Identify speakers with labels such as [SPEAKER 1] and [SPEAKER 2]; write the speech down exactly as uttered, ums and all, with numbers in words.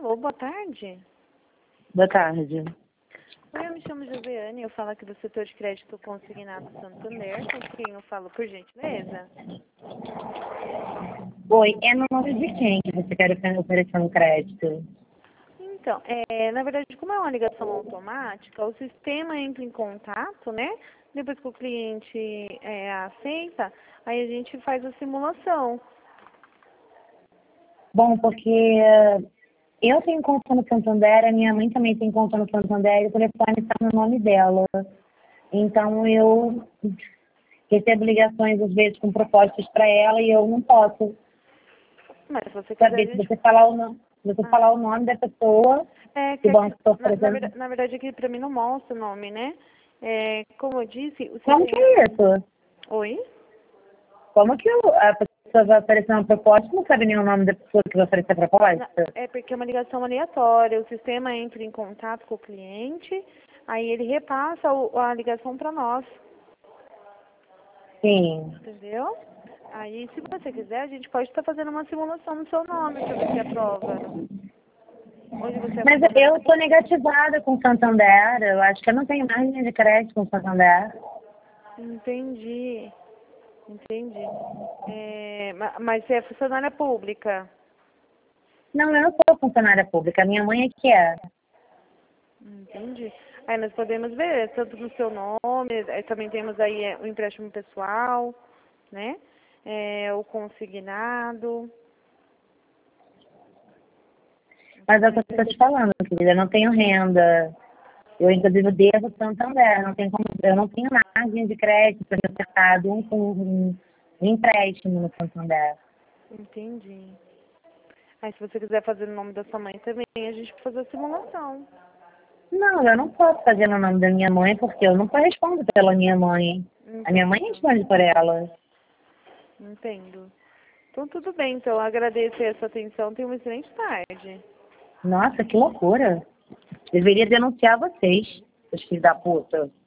[SPEAKER 1] Alô, boa tarde.
[SPEAKER 2] Boa tarde.
[SPEAKER 1] Oi, eu me chamo Josiane, eu falo aqui do setor de crédito consignado Santander, com quem eu falo, por gentileza?
[SPEAKER 2] Oi, é no nome de quem que você quer oferecer um crédito?
[SPEAKER 1] Então, é, na verdade, como é uma ligação automática, o sistema entra em contato, né? Depois que o cliente é, aceita, aí a gente faz a simulação.
[SPEAKER 2] Bom, porque eh, eu tenho conta no Santander, a minha mãe também tem conta no Santander e o telefone está no nome dela. Então eu recebo ligações às vezes com propostas para ela e eu não posso
[SPEAKER 1] Mas se você quiser, a
[SPEAKER 2] saber se
[SPEAKER 1] gente...
[SPEAKER 2] você falar o nome, se você
[SPEAKER 1] Ah,
[SPEAKER 2] falar o nome da pessoa
[SPEAKER 1] é
[SPEAKER 2] que
[SPEAKER 1] que
[SPEAKER 2] vão
[SPEAKER 1] aqui,
[SPEAKER 2] estar
[SPEAKER 1] na, na,
[SPEAKER 2] oferecendo.
[SPEAKER 1] verdade, na verdade, aqui para mim não mostra o nome, né? É, como eu disse, o
[SPEAKER 2] Como que
[SPEAKER 1] sistema...
[SPEAKER 2] é isso?
[SPEAKER 1] Oi?
[SPEAKER 2] Como que o- a pessoa vai oferecer uma proposta e não sabe nem o nome da pessoa que vai oferecer a
[SPEAKER 1] Na-
[SPEAKER 2] proposta?
[SPEAKER 1] É porque é uma ligação aleatória, o sistema entra em contato com o cliente, aí ele repassa o- a ligação para nós,
[SPEAKER 2] Sim.
[SPEAKER 1] entendeu? Aí, se você quiser, a gente pode estar fazendo uma simulação no seu nome para ver se aprova. Onde você é
[SPEAKER 2] Mas eu
[SPEAKER 1] funcionário?
[SPEAKER 2] estou negativada com o Santander. Eu acho que eu não tenho mais linha de crédito com o Santander.
[SPEAKER 1] Entendi, entendi. É, ma- mas você é funcionária pública?
[SPEAKER 2] Não, eu não sou funcionária pública. Minha mãe é que é.
[SPEAKER 1] Entendi. Aí nós podemos ver, tanto no seu nome, aí também temos aí é, o empréstimo pessoal, né? É, o consignado.
[SPEAKER 2] Mas é o que eu estou te falando, querida. Eu não tenho renda. Eu, inclusive, devo Santander. Não tenho como, eu não tenho mais linha de crédito para me acertar um, um, um empréstimo no Santander.
[SPEAKER 1] Entendi. Aí se você quiser fazer no nome da sua mãe também, a gente pode fazer a simulação.
[SPEAKER 2] Não, eu não posso fazer no nome da minha mãe porque eu não correspondo pela minha mãe. A minha mãe
[SPEAKER 1] Entendo.
[SPEAKER 2] responde por ela.
[SPEAKER 1] Entendo. Então tudo bem, então agradeço a sua atenção. Tenha uma excelente tarde.
[SPEAKER 2] Nossa, que loucura. Deveria denunciar vocês, os filhos da puta.